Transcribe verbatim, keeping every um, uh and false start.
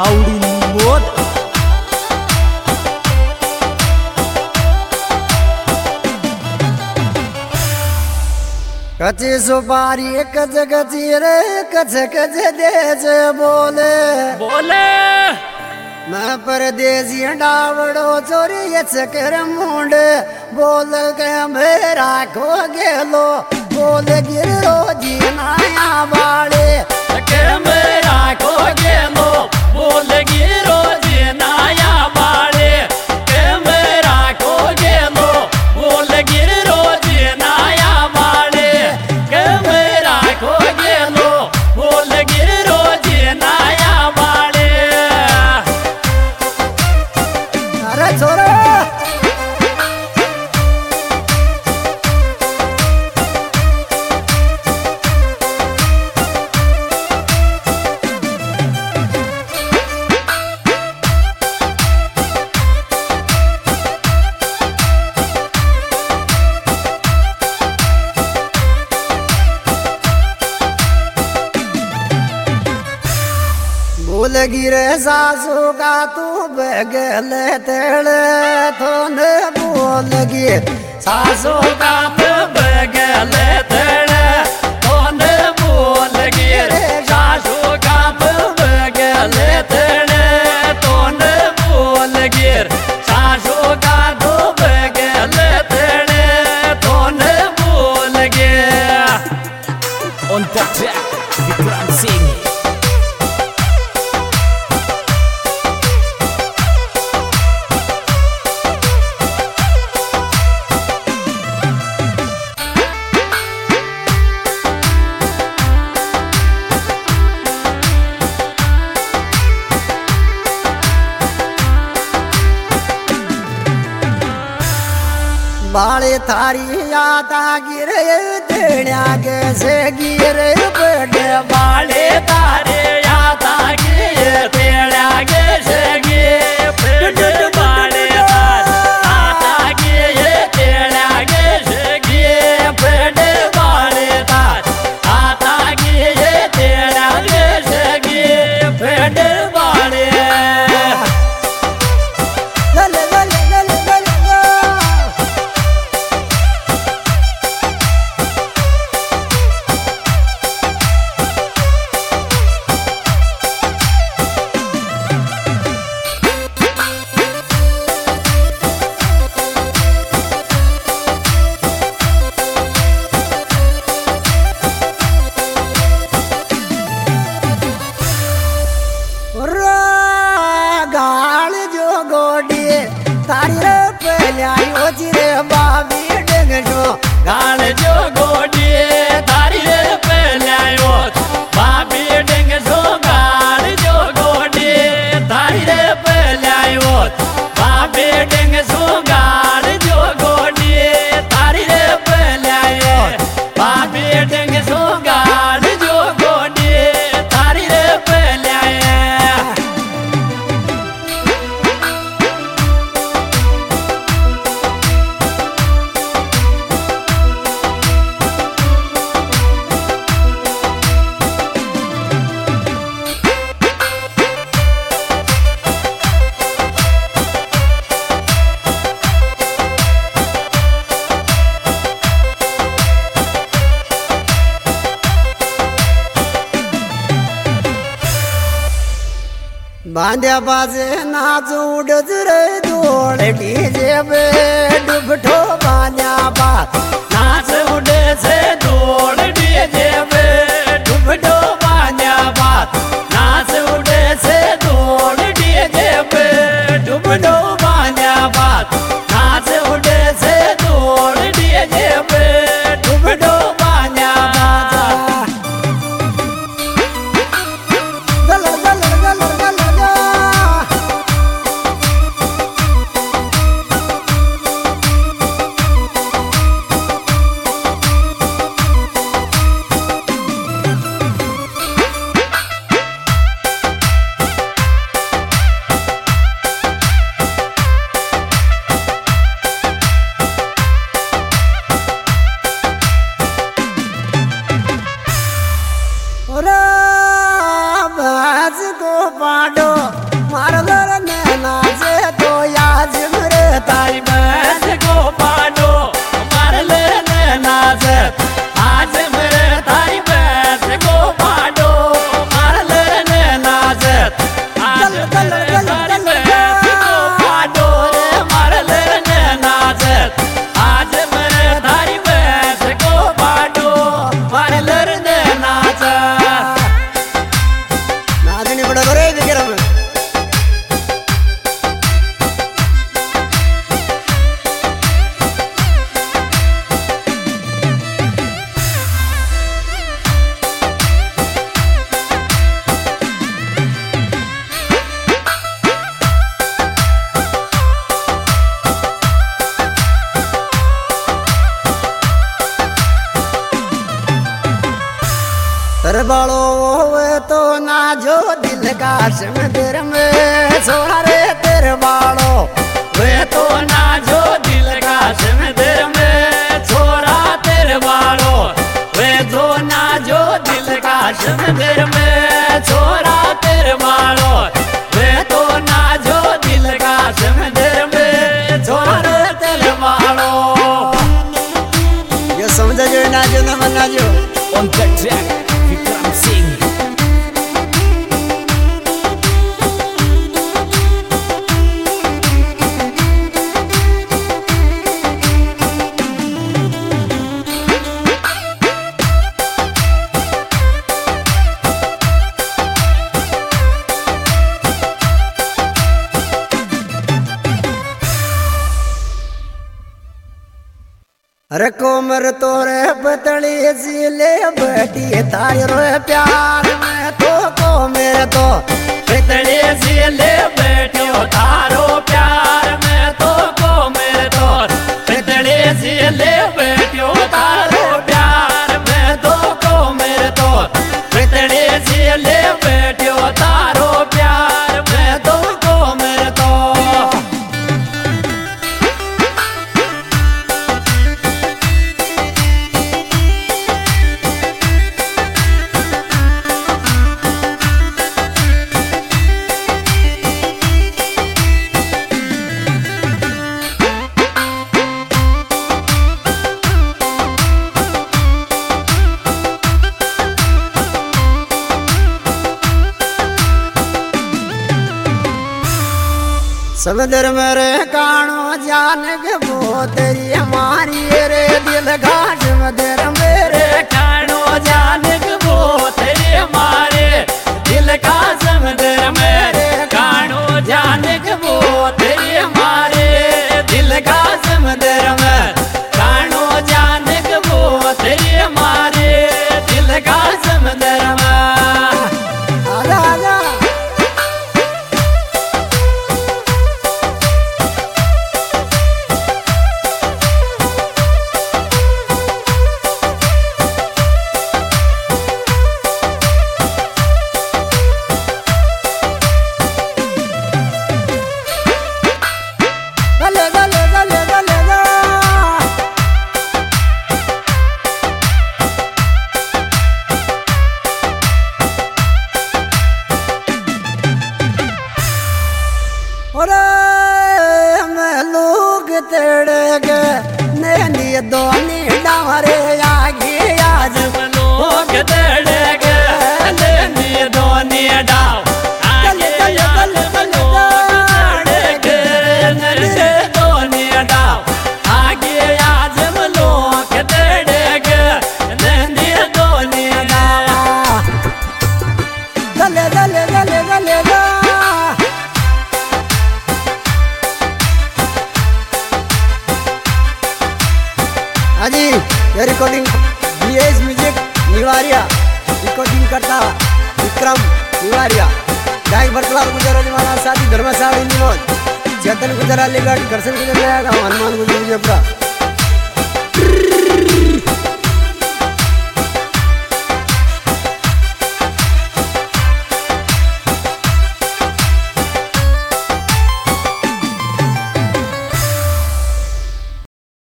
आवडीने बोल. कच्ची सुपारी कच कची रे कच कच देज बोले बोले मैं परदेसी डावड़ो चोरी ये चकर मुंड बोल के मेरा खो गेलो बोल गिरो जी नाया बाड़े के मेरा खो गेलो बोल गिरो जी नाया बाड़े के मेरा खो गेलो बोल गिरो जी नाया बाड़े के मेरा खो गेलो बोल गिरो जी नाया बाड़े. अरे छोरा भूल गिरे सासू का तू बगल तेड़े तो न भूल गिर सासू का बगल तेड़े तो न भूल गिर सासू का बगल तेड़े तो न भूल गिर सासू का बगल तेड़े तो न भूल गिर. On the track, Vikram Singh. बाले थारी आता गिरे तेड़िया कैसे गिरे बड़े बाले तारे आता गिरे तेड़ा कैसे गिरे बाले तारे आता गिरे तेड़ा कैसे गिरे बड़े बाले तारे आता गिरे तेड़ा कैसे गिरे बड़े बाले. लले लले लले लले गाल जो गोडी तारी रे पहलिया चिरे बाबी डंगो गाल जो गोडी तारी रे पहलायो बाबी डेंग जो गाल जो गोडी तारी रे पहलायो बाबी डेंग जो गाल जो गोडी तारी रे पहलायो बाबी डेंग जो गाल जो गोडी तारी रे पहलायो. बांध्या बाजे नाच उड़ज रे दोड़ डीजे पे डुबठो बांध्या बाज नाच उड़े से दौड़ डीजे पे डुबडो बांध्या बात नाच उड़े से दौड़ डीजे पे डुबडो बांध्या बात नाच उड़े से दौड़ डीजे पे डुबडो बांध्या बात. गल गल गल गल गल मार लरने नाचे तो याद मरे तारी भैंस को पाडो मार लेने नाचे आज मेरे तारी भैंस को पाडो मार लेने नाचे आज मेरे तारी भैंस को पाडो रे मार लेने नाचे आज मेरे तारी भैंस को पाडो मार लेने नाचे नाचनी बड़ा करे दिखे रहा तेरे बालो हुए तो ना जो दिल का समंदर में छोड़ा रे तेरे बालो वे तो ना जो दिल का समंदर में छोड़ा तेरे बालो वे तो ना जो दिल का समंदर में छोड़ा तेरे बालो वे तो ना जो दिल का समंदर में छोड़ा तेरे बालो ये समझ जो ना जो ना मना जो on the track Vikram Singh अरे कोमर तोरे पतली सीले बैठी तारी रो प्यार में तो को मेरे तो पतली सीले बैठो तारो प्यार में तो को मेरे तो पतली सीले बैठो तारो प्यार में तो को मेरे तो पतली सीले बैठो तारो प्यार में तो को मेरे तो समंदर मेरे कानो जान के वो तेरी हमारी रे दिल का समंदर मेरे कानो जान के वो तेरी हमारे दिल का समंदर मेरे कानो जान के वो तेरी हमारे दिल का समंदर में कानो जान के वो तेरी हमारे दिल का समंदर में आजा आजा गले गले गले गले गा ओरे मैं लोग तेरे के नैनी दोनी डावरे आगे आज लोग तेड़ेगे लेनी दोनी डाव आगे याद लोग तेड़ेगे लेनी दोनी डाव आगे याद लोग तेड़ेगे लेनी दोनी डाव गले गले गले गले गा हाजी ये recording B S music Nivariya recording करता विक्रम निवारिया गायक बरकलाल गुजरात वाला साथी धर्मसावड़ी निमोद चेतन गुजरात लेगट करसन गुजरात हनुमान गुजरात